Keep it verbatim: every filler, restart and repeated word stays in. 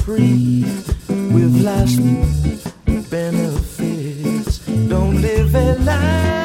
free with lasting benefits. Don't live a life